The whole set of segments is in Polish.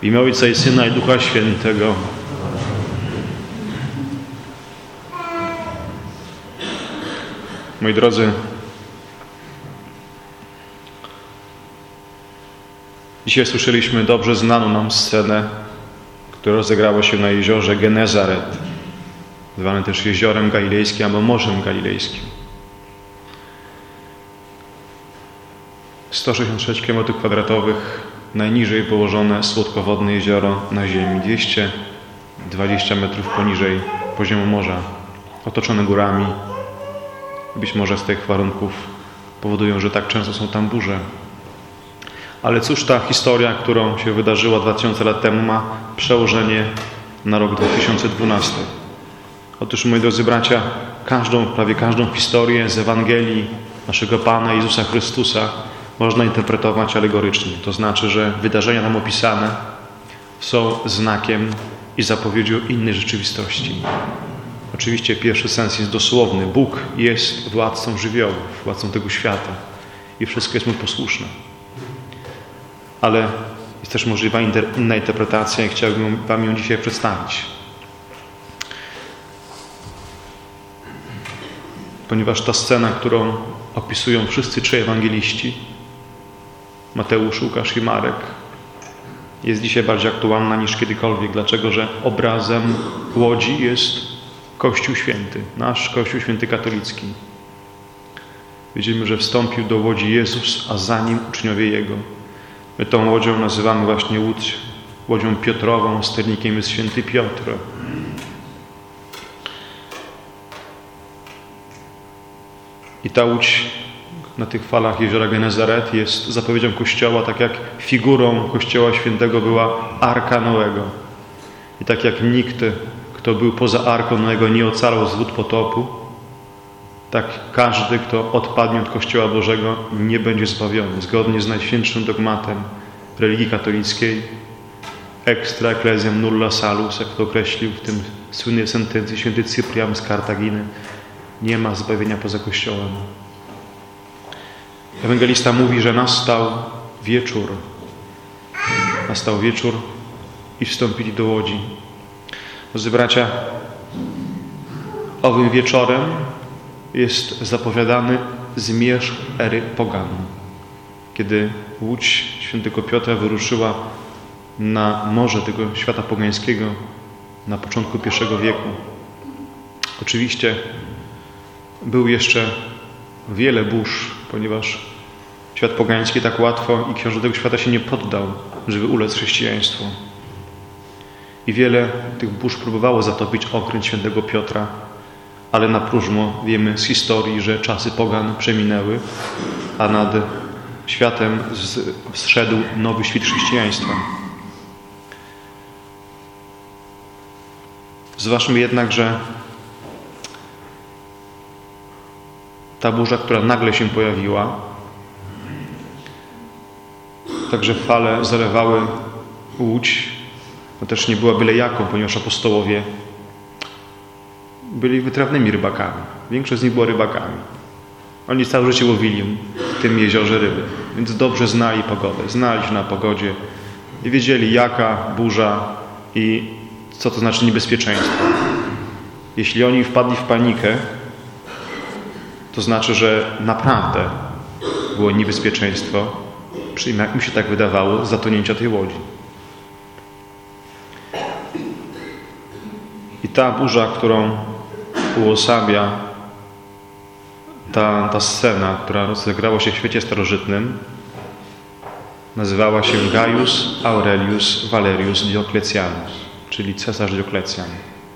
W imię Ojca i Syna i Ducha Świętego. Moi drodzy, dzisiaj słyszeliśmy dobrze znaną nam scenę, która rozegrała się na jeziorze Genezaret, zwane też jeziorem galilejskim albo Morzem Galilejskim. 166 km², najniżej położone słodkowodne jezioro na ziemi, 220 metrów poniżej poziomu morza, otoczone górami. Być może z tych warunków powodują, że tak często są tam burze. Ale cóż ta historia, którą się wydarzyła 2000 lat temu, ma przełożenie na rok 2012? Otóż, moi drodzy bracia, prawie każdą historię z Ewangelii naszego Pana Jezusa Chrystusa można interpretować alegorycznie. To znaczy, że wydarzenia tam opisane są znakiem i zapowiedzią innej rzeczywistości. Oczywiście pierwszy sens jest dosłowny. Bóg jest władcą żywiołów, władcą tego świata i wszystko jest Mu posłuszne. Ale jest też możliwa inna interpretacja i chciałbym Wam ją dzisiaj przedstawić. Ponieważ ta scena, którą opisują wszyscy trzej ewangeliści, Mateusz, Łukasz i Marek, jest dzisiaj bardziej aktualna niż kiedykolwiek. Dlaczego? Że obrazem łodzi jest Kościół Święty, nasz Kościół Święty katolicki. Widzimy, że wstąpił do łodzi Jezus, a za Nim uczniowie Jego. My tą łodzią nazywamy właśnie łódź, łodzią Piotrową, sternikiem jest Święty Piotr. I ta łódź na tych falach jeziora Genezaret jest zapowiedzią Kościoła, tak jak figurą Kościoła Świętego była Arka Noego. I tak jak nikt, kto był poza Arką Noego, nie ocalał z wód potopu, tak każdy, kto odpadnie od Kościoła Bożego, nie będzie zbawiony. Zgodnie z najświętszym dogmatem religii katolickiej, extra ecclesiam nulla salus, jak to określił w tym słynnej sentencji święty Cyprian z Kartaginy, nie ma zbawienia poza Kościołem. Ewangelista mówi, że nastał wieczór. Nastał wieczór i wstąpili do łodzi. Drodzy bracia, owym wieczorem jest zapowiadany zmierzch ery pogan. Kiedy łódź świętego Piotra wyruszyła na morze tego świata pogańskiego na początku I wieku. Oczywiście był jeszcze wiele burz, ponieważ świat pogański tak łatwo i książę tego świata się nie poddał, żeby ulec chrześcijaństwu. I wiele tych burz próbowało zatopić okręt świętego Piotra, ale na próżno wiemy z historii, że czasy pogan przeminęły, a nad światem zszedł nowy świt chrześcijaństwa. Zważmy jednak, że ta burza, która nagle się pojawiła, także fale zalewały łódź, to też nie była byle jaką, ponieważ apostołowie byli wytrawnymi rybakami. Większość z nich była rybakami. Oni całe życie łowili w tym jeziorze ryby, więc dobrze znali pogodę, znali się na pogodzie i wiedzieli, jaka burza i co to znaczy niebezpieczeństwo. Jeśli oni wpadli w panikę, to znaczy, że naprawdę było niebezpieczeństwo, przynajmniej jak mi się tak wydawało, zatonięcia tej łodzi. I ta burza, którą uosabia ta scena, która rozegrała się w świecie starożytnym, nazywała się Gaius Aurelius Valerius Diocletianus, czyli cesarz Dioklecjan,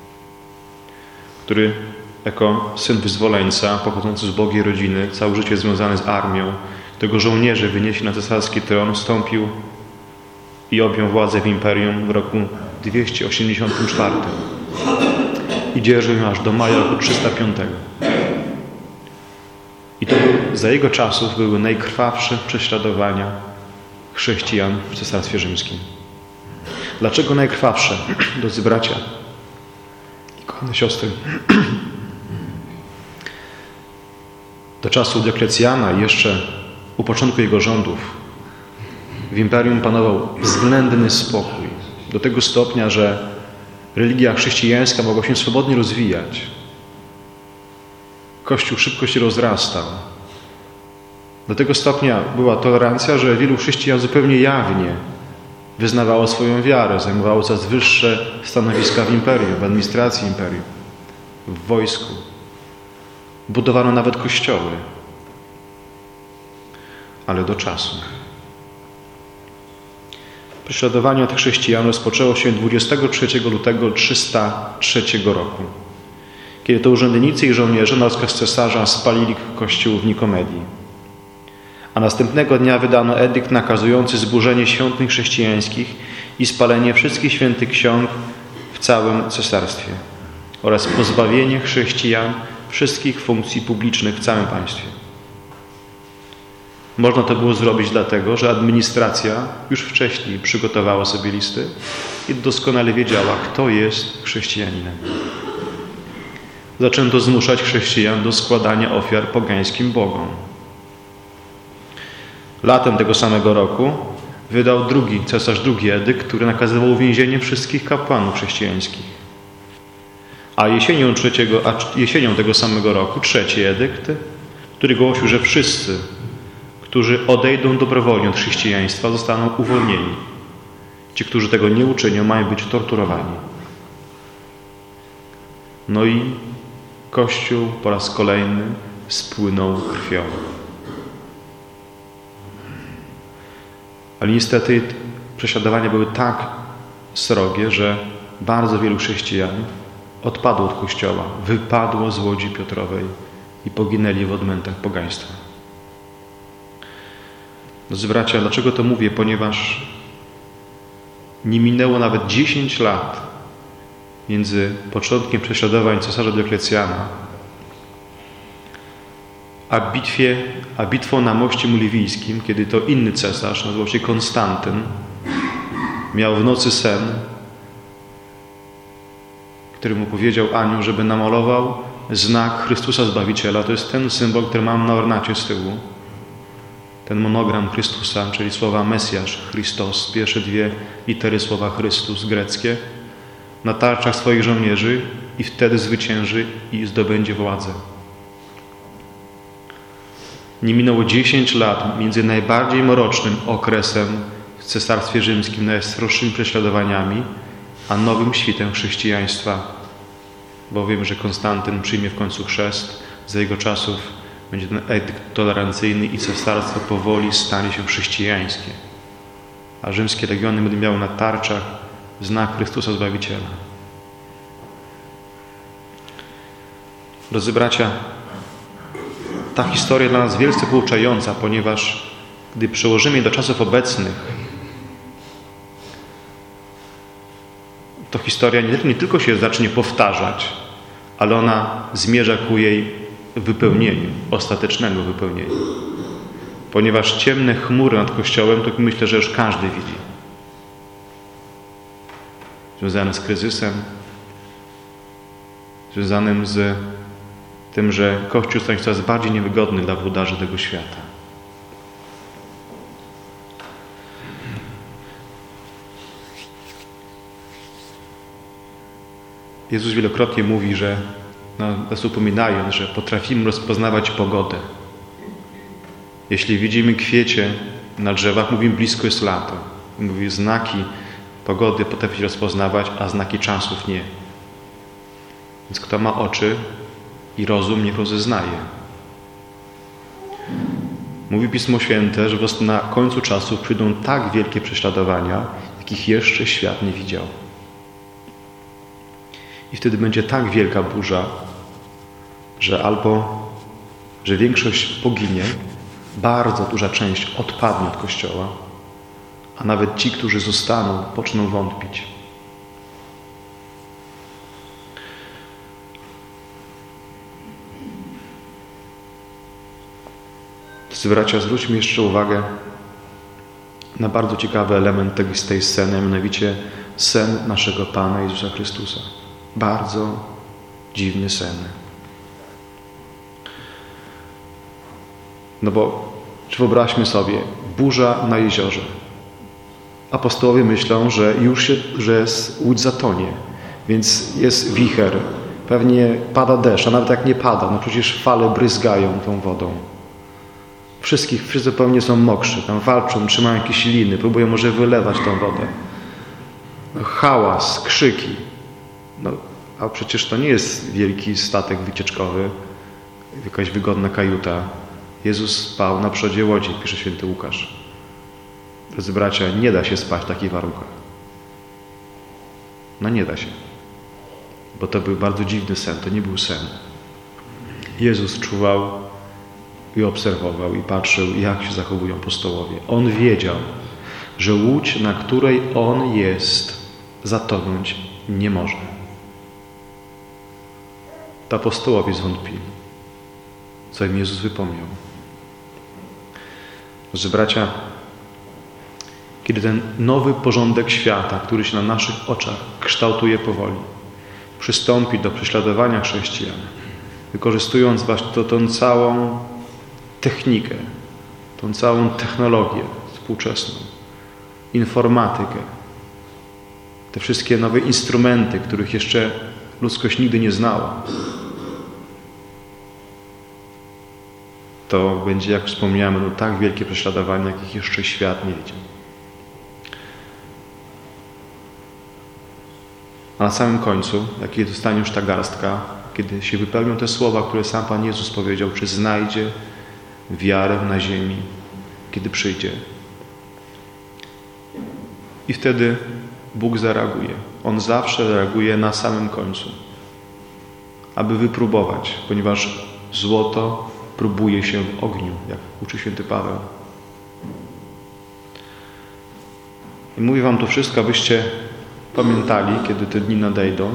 który jako syn wyzwoleńca, pochodzący z ubogiej rodziny, całe życie związany z armią, tego żołnierzy wynieśli na cesarski tron, wstąpił i objął władzę w imperium w roku 284 i dzierżył ją aż do maja roku 305. I to za jego czasów były najkrwawsze prześladowania chrześcijan w Cesarstwie Rzymskim. Dlaczego najkrwawsze, drodzy bracia i kochane siostry? Do czasu Dioklecjana, jeszcze u początku jego rządów, w imperium panował względny spokój. Do tego stopnia, że religia chrześcijańska mogła się swobodnie rozwijać. Kościół szybko się rozrastał. Do tego stopnia była tolerancja, że wielu chrześcijan zupełnie jawnie wyznawało swoją wiarę, zajmowało coraz wyższe stanowiska w imperium, w administracji imperium, w wojsku. Budowano nawet kościoły. Ale do czasu. Prześladowanie od chrześcijan rozpoczęło się 23 lutego 303 roku, kiedy to urzędnicy i żołnierze na rozkaz cesarza spalili kościół w Nikomedii. A następnego dnia wydano edykt nakazujący zburzenie świątyń chrześcijańskich i spalenie wszystkich świętych ksiąg w całym cesarstwie oraz pozbawienie chrześcijan wszystkich funkcji publicznych w całym państwie. Można to było zrobić dlatego, że administracja już wcześniej przygotowała sobie listy i doskonale wiedziała, kto jest chrześcijaninem. Zaczęto zmuszać chrześcijan do składania ofiar pogańskim bogom. Latem tego samego roku wydał cesarz drugi edykt, który nakazywał więzienie wszystkich kapłanów chrześcijańskich. A jesienią tego samego roku trzeci edykt, który głosił, że wszyscy, którzy odejdą dobrowolnie od chrześcijaństwa, zostaną uwolnieni. Ci, którzy tego nie uczynią, mają być torturowani. No i Kościół po raz kolejny spłynął krwią. Ale niestety prześladowania były tak srogie, że bardzo wielu chrześcijan odpadło od Kościoła, wypadło z Łodzi Piotrowej i poginęli w odmętach pogaństwa. Drodzy bracia, dlaczego to mówię? Ponieważ nie minęło nawet 10 lat między początkiem prześladowań cesarza Dioklecjana a bitwą na moście Muliwijskim, kiedy to inny cesarz, nazywał się Konstantyn, miał w nocy sen, który mu powiedział anioł, żeby namalował znak Chrystusa Zbawiciela. To jest ten symbol, który mam na ornacie z tyłu. Ten monogram Chrystusa, czyli słowa Mesjasz, Christos, pierwsze dwie litery słowa Chrystus greckie, na tarczach swoich żołnierzy i wtedy zwycięży i zdobędzie władzę. Nie minęło 10 lat między najbardziej mrocznym okresem w Cesarstwie Rzymskim, najsroższymi prześladowaniami, a nowym świtem chrześcijaństwa. Bowiem, że Konstantyn przyjmie w końcu chrzest, za jego czasów będzie ten edykt tolerancyjny i cesarstwo powoli stanie się chrześcijańskie. A rzymskie legiony będą miały na tarczach znak Chrystusa Zbawiciela. Drodzy bracia, ta historia dla nas wielce pouczająca, ponieważ gdy przełożymy je do czasów obecnych, to historia nie tylko się zacznie powtarzać, ale ona zmierza ku jej wypełnieniu, ostatecznego wypełnienia. Ponieważ ciemne chmury nad Kościołem, to myślę, że już każdy widzi. Związane z kryzysem, związanym z tym, że Kościół stanie się coraz bardziej niewygodny dla włodarzy tego świata. Jezus wielokrotnie mówi, że nas upominając, że potrafimy rozpoznawać pogodę. Jeśli widzimy kwiecie na drzewach, mówimy, blisko jest lato. Mówi, znaki pogody potrafi rozpoznawać, a znaki czasów nie. Więc kto ma oczy i rozum, niech rozeznaje. Mówi Pismo Święte, że na końcu czasów przyjdą tak wielkie prześladowania, jakich jeszcze świat nie widział. I wtedy będzie tak wielka burza, że większość poginie, bardzo duża część odpadnie od Kościoła, a nawet ci, którzy zostaną, poczną wątpić. Drodzy bracia, zwróćmy jeszcze uwagę na bardzo ciekawy element tej sceny, mianowicie sen naszego Pana Jezusa Chrystusa. Bardzo dziwny sen. No bo wyobraźmy sobie, burza na jeziorze. apostołowie myślą, że łódź zatonie, więc jest wicher, pewnie pada deszcz, a nawet jak nie pada, no przecież fale bryzgają tą wodą. Wszyscy pewnie są mokrzy, tam walczą, trzymają jakieś liny, próbują może wylewać tą wodę. Hałas, krzyki. No, a przecież to nie jest wielki statek wycieczkowy, jakaś wygodna kajuta. Jezus spał na przodzie łodzi, pisze święty Łukasz. Drodzy bracia, nie da się spać w takich warunkach. No nie da się. Bo to był bardzo dziwny sen, to nie był sen. Jezus czuwał i obserwował i patrzył, jak się zachowują apostołowie. On wiedział, że łódź, na której on jest, zatonąć nie może. To apostołowie zwątpili, co im Jezus wypomniał. Że bracia, kiedy ten nowy porządek świata, który się na naszych oczach kształtuje powoli, przystąpi do prześladowania chrześcijan, wykorzystując właśnie tą całą technikę, tą całą technologię współczesną, informatykę, te wszystkie nowe instrumenty, których jeszcze ludzkość nigdy nie znała, to będzie, jak wspomniałem, tak wielkie prześladowanie, jakich jeszcze świat nie widział. A na samym końcu, jak kiedy zostanie już ta garstka, kiedy się wypełnią te słowa, które sam Pan Jezus powiedział, czy znajdzie wiarę na ziemi, kiedy przyjdzie. I wtedy Bóg zareaguje. On zawsze reaguje na samym końcu, aby wypróbować, ponieważ złoto próbuje się w ogniu, jak uczy święty Paweł. I mówię wam to wszystko, abyście pamiętali, kiedy te dni nadejdą,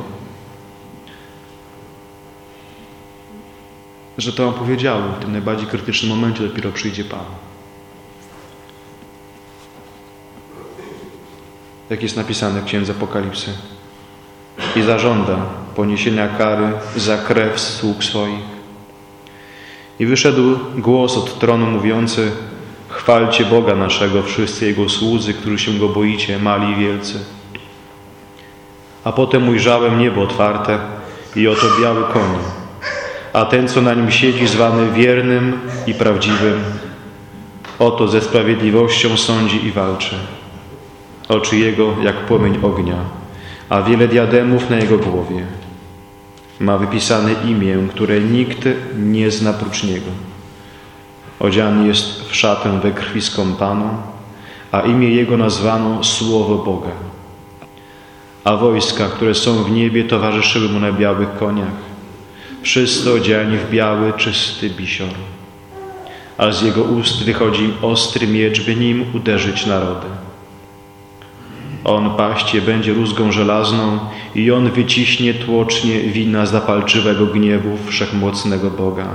że to wam powiedziałem, w tym najbardziej krytycznym momencie dopiero przyjdzie Pan. Jak jest napisane w Księdze Apokalipsy. I zażąda poniesienia kary za krew sług swoich. I wyszedł głos od tronu mówiący: chwalcie Boga naszego, wszyscy Jego słudzy, którzy się Go boicie, mali i wielcy. A potem ujrzałem niebo otwarte i oto biały koń, a ten, co na nim siedzi, zwany wiernym i prawdziwym, oto ze sprawiedliwością sądzi i walczy. Oczy Jego jak płomień ognia, a wiele diademów na Jego głowie. Ma wypisane imię, które nikt nie zna prócz Niego. Odziany jest w szatę we krwi skąpaną, a imię Jego nazwano Słowo Boga. A wojska, które są w niebie, towarzyszyły Mu na białych koniach. Wszyscy odziani w biały, czysty bisior. A z Jego ust wychodzi ostry miecz, by nim uderzyć narody. On paść je będzie rózgą żelazną i on wyciśnie tłocznie wina zapalczywego gniewu wszechmocnego Boga.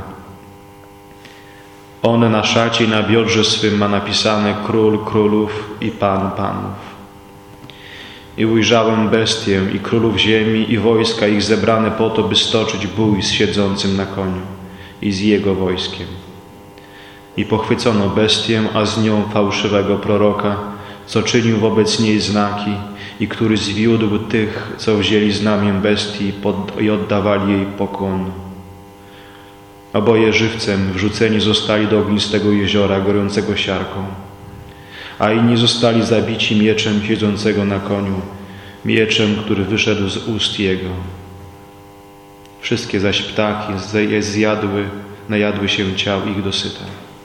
On na szacie i na biodrze swym ma napisane Król królów i Pan panów. I ujrzałem bestię i królów ziemi i wojska ich zebrane po to, by stoczyć bój z siedzącym na koniu i z jego wojskiem. I pochwycono bestię, a z nią fałszywego proroka, co czynił wobec niej znaki i który zwiódł tych, co wzięli znamię bestii i oddawali jej pokłon. Oboje żywcem wrzuceni zostali do ognistego jeziora gorącego siarką, a inni zostali zabici mieczem siedzącego na koniu, mieczem, który wyszedł z ust jego. Wszystkie zaś ptaki najadły się ciał ich dosyta.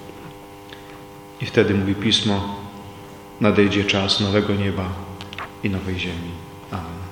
I wtedy mówi Pismo: nadejdzie czas nowego nieba i nowej ziemi. Amen.